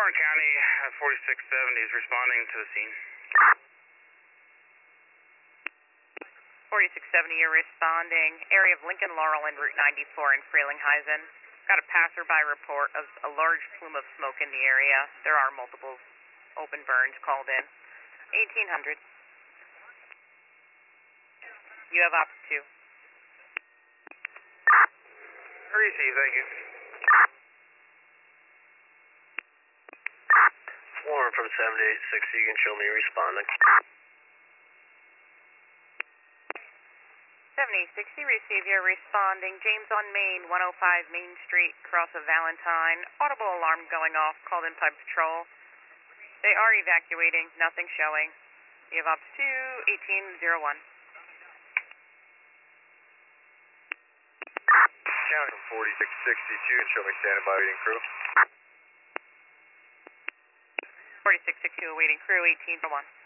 Warren County, 4670 is responding to the scene. 4670, you're responding. Area of Lincoln Laurel and Route 94 in Frelinghuysen. Got a passerby report of a large plume of smoke in the area. There are multiple open burns called in. 1800. You have Ops 2. Receive, thank you. Warren from 7860, you can show me responding. 7060, receive your responding. James on Main, 105 Main Street, cross of Valentine. Audible alarm going off, called in Pipe Patrol. They are evacuating, nothing showing. You have Ops 2, 1801. County from 4662, and show me standing by waiting crew. 4662, awaiting crew, 1801.